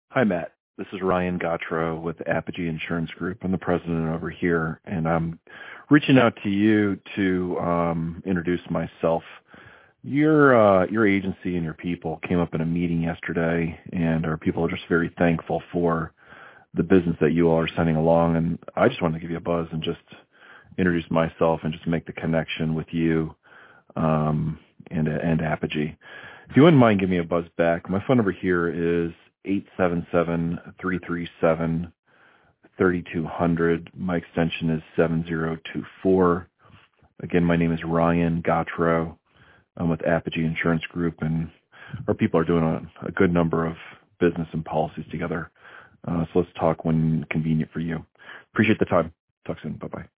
Hi, Matt. This is Ryan Gautreaux with Apogee Insurance Group. I'm the president over here, and I'm reaching out to you to introduce myself. Your agency and your people came up in a meeting yesterday, and our people are just very thankful for the business that you all are sending along. And I just wanted to give you a buzz and just introduce myself and just make the connection with you and Apogee. If you wouldn't mind giving me a buzz back, my phone number here is 877-337-3200. My extension is 7024. Again, my name is Ryan Gautreaux. I'm with Apogee Insurance Group, and our people are doing a good number of business and policies together. So let's talk when convenient for you. Appreciate the time. Talk soon. Bye-bye.